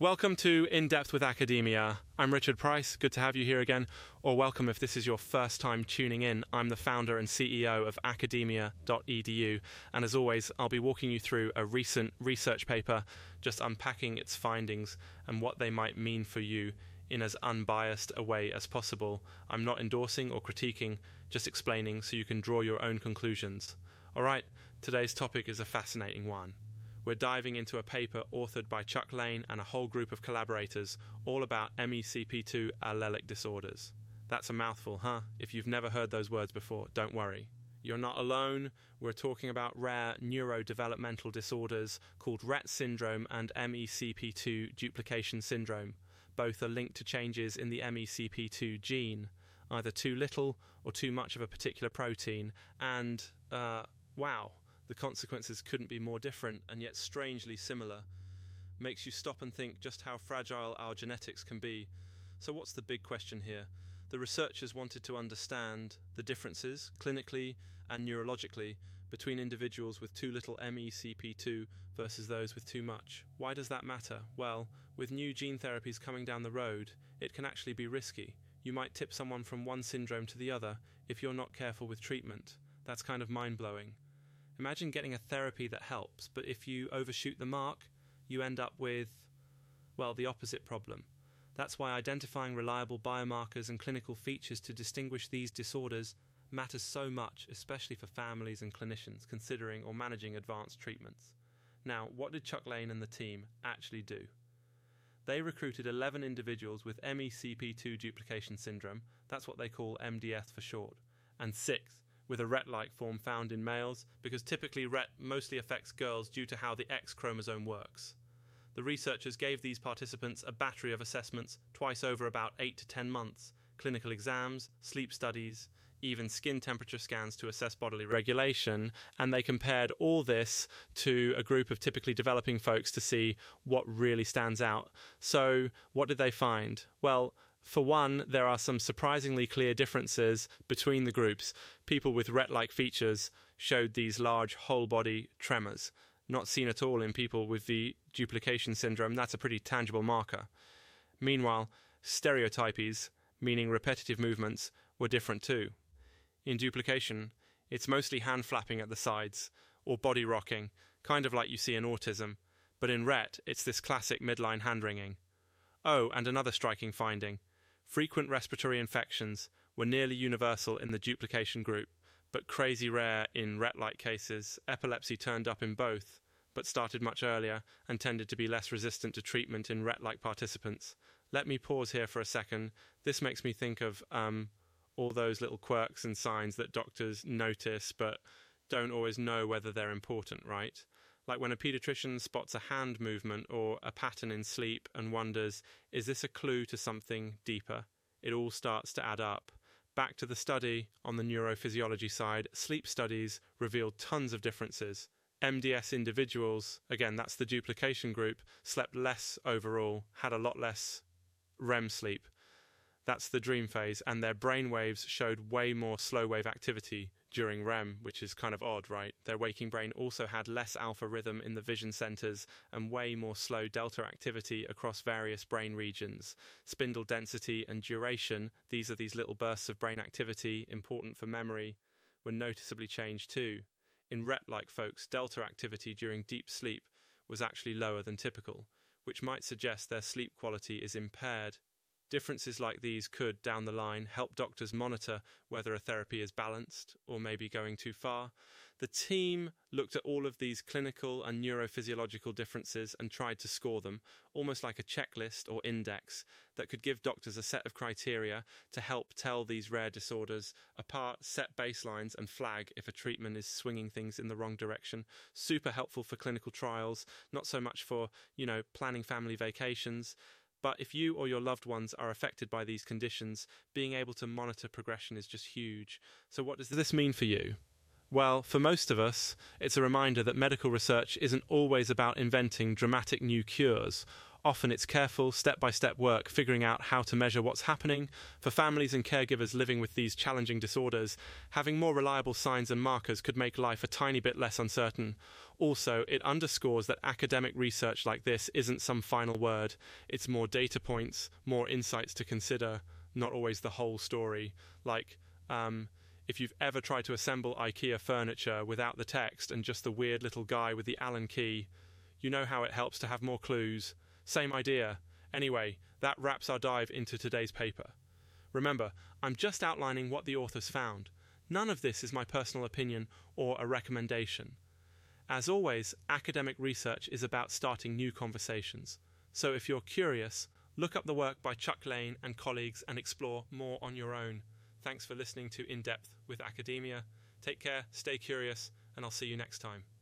Welcome to In Depth with Academia. I'm Richard Price. Good to have you here again, or welcome if this is your first time tuning in. I'm the founder and CEO of academia.edu, and as always, I'll be walking you through a recent research paper, just unpacking its findings and what they might mean for you in as unbiased a way as possible. I'm not endorsing or critiquing, just explaining so you can draw your own conclusions. All right, today's topic is a fascinating one. We're diving into a paper authored by Chuck Lane and a whole group of collaborators, all about MECP2 allelic disorders. That's a mouthful, huh? If you've never heard those words before, don't worry. You're not alone. We're talking about rare neurodevelopmental disorders called Rett syndrome and MECP2 duplication syndrome. Both are linked to changes in the MECP2 gene, either too little or too much of a particular protein, and, wow. The consequences couldn't be more different and yet strangely similar. Makes you stop and think just how fragile our genetics can be. So what's the big question here? The researchers wanted to understand the differences, clinically and neurologically, between individuals with too little MECP2 versus those with too much. Why does that matter? Well, with new gene therapies coming down the road, it can actually be risky. You might tip someone from one syndrome to the other if you're not careful with treatment. That's kind of mind-blowing. Imagine getting a therapy that helps, but if you overshoot the mark, you end up with, well, the opposite problem. That's why identifying reliable biomarkers and clinical features to distinguish these disorders matters so much, especially for families and clinicians considering or managing advanced treatments. Now, what did Chuck Lane and the team actually do? They recruited 11 individuals with MECP2 duplication syndrome, that's what they call MDS for short, and 6 with a Rett-like form found in males, because typically Rett mostly affects girls due to how the X chromosome works. The researchers gave these participants a battery of assessments twice over about 8 to 10 months, clinical exams, sleep studies, even skin temperature scans to assess bodily regulation, and they compared all this to a group of typically developing folks to see what really stands out. So what did they find? Well, for one, there are some surprisingly clear differences between the groups. People with Rett-like features showed these large whole-body tremors, not seen at all in people with the duplication syndrome. That's a pretty tangible marker. Meanwhile, stereotypies, meaning repetitive movements, were different too. In duplication, it's mostly hand flapping at the sides, or body rocking, kind of like you see in autism. But in Rett, it's this classic midline hand wringing. Oh, and another striking finding. Frequent respiratory infections were nearly universal in the duplication group, but crazy rare in Rett-like cases. Epilepsy turned up in both, but started much earlier and tended to be less resistant to treatment in Rett-like participants. Let me pause here for a second. This makes me think of all those little quirks and signs that doctors notice but don't always know whether they're important, right? Like when a pediatrician spots a hand movement or a pattern in sleep and wonders, is this a clue to something deeper? It all starts to add up. Back to the study on the neurophysiology side, sleep studies revealed tons of differences. MDS individuals, again, that's the duplication group, slept less overall, had a lot less REM sleep. That's the dream phase, and their brain waves showed way more slow wave activity during REM, which is kind of odd, right? Their waking brain also had less alpha rhythm in the vision centers and way more slow delta activity across various brain regions. Spindle density and duration, these are these little bursts of brain activity important for memory, were noticeably changed too. In Rett-like folks, delta activity during deep sleep was actually lower than typical, which might suggest their sleep quality is impaired. Differences like these could, down the line, help doctors monitor whether a therapy is balanced or maybe going too far. The team looked at all of these clinical and neurophysiological differences and tried to score them, almost like a checklist or index that could give doctors a set of criteria to help tell these rare disorders apart, set baselines and flag if a treatment is swinging things in the wrong direction. Super helpful for clinical trials, not so much for, planning family vacations. But if you or your loved ones are affected by these conditions, being able to monitor progression is just huge. So what does this mean for you? Well, for most of us, it's a reminder that medical research isn't always about inventing dramatic new cures. Often it's careful, step-by-step work figuring out how to measure what's happening. For families and caregivers living with these challenging disorders, having more reliable signs and markers could make life a tiny bit less uncertain. Also, it underscores that academic research like this isn't some final word. It's more data points, more insights to consider, not always the whole story. Like, if you've ever tried to assemble IKEA furniture without the text and just the weird little guy with the Allen key, you know how it helps to have more clues. Same idea. Anyway, that wraps our dive into today's paper. Remember, I'm just outlining what the authors found. None of this is my personal opinion or a recommendation. As always, academic research is about starting new conversations. So if you're curious, look up the work by Chuck Lane and colleagues and explore more on your own. Thanks for listening to In Depth with Academia. Take care, stay curious, and I'll see you next time.